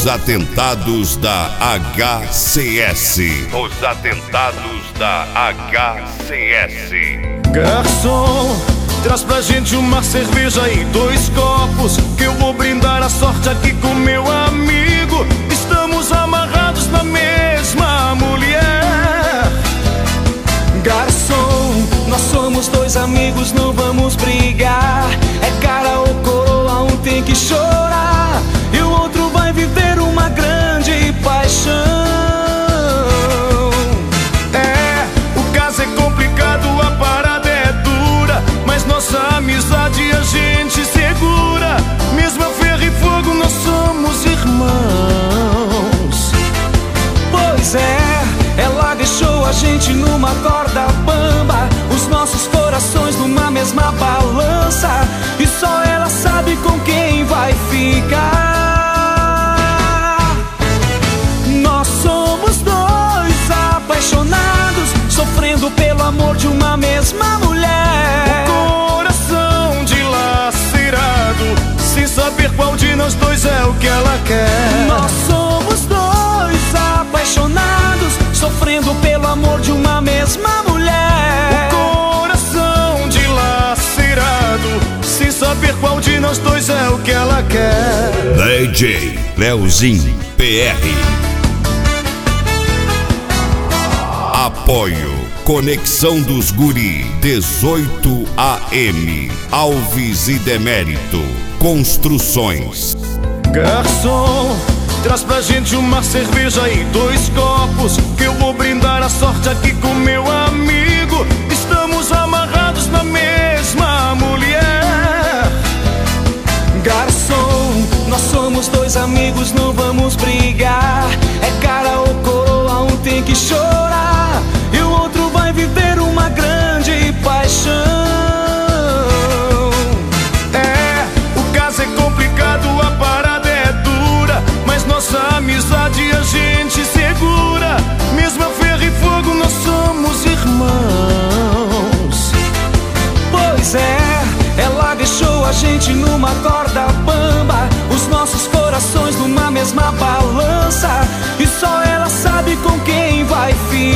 Os atentados da HCS. Os atentados da HCS. Garçom, traz pra gente uma cerveja e 2 copos, que eu vou brindar a sorte aqui com meu amigo. Estamos amarrados na mesma mulher. Garçom, nós somos 2 amigos, não vamos brigar. É cara ou coroa, um tem que chorar e o outro vai viver uma grande paixão. É, o caso é complicado, a parada é dura, mas nossa amizade a gente segura. Mesmo a ferro e fogo, nós somos irmãos. Pois é, ela deixou a gente numa corda bamba, os nossos corações numa mesma balança, e só ela sabe com quem vai ficar. Nós somos 2 apaixonados, sofrendo pelo amor de uma mesma mulher. O coração dilacerado, sem saber qual de nós 2 é o que ela quer. Nós somos 2 apaixonados, sofrendo pelo amor de uma mesma mulher. O coração dilacerado, sem saber qual de nós 2 é o que ela quer. DJ Leozinho PR. Apoio Conexão dos Guri 18 AM. Alves e Demérito Construções. Garçom, traz pra gente uma cerveja e 2 copos, que eu vou brindar a sorte aqui com meu amigo. Estamos amarrados na mesma mulher. Garçom, nós somos 2 amigos, não vamos brigar. É cara ou coroa, um tem que chorar e o outro vai viver uma grande paixão. É, o caso é complicado, a parada é dura, mas nossa amizade a gente segura. Mesmo a ferro e fogo, nós somos irmãos. Pois é, ela deixou a gente numa corda bamba, os nossos corações numa mesma balança, e só ela sabe com quem vai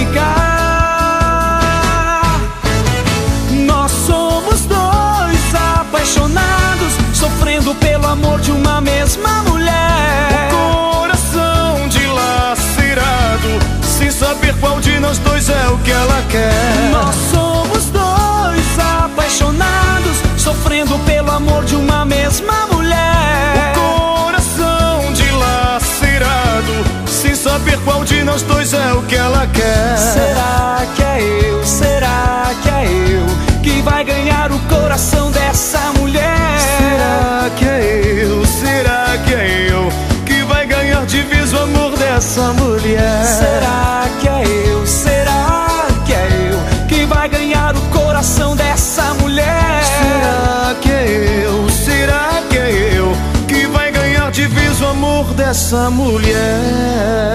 ficar. Nós somos 2 apaixonados, sofrendo pelo amor de uma mesma mulher. O coração dilacerado, sem saber qual de nós 2 é o que ela quer. Nós somos 2 apaixonados, sofrendo pelo amor de uma mesma mulher. O coração dilacerado, sem saber qual de nós 2 é o que ela quer. Será que é eu? Será que é eu que vai ganhar o coração dessa mulher? Será que é eu? Será que é eu que vai ganhar de vez o amor dessa mulher? Será que é eu? Será que é eu que vai ganhar o coração dessa mulher? Será que é eu? Será que é eu que vai ganhar de vez o amor dessa mulher?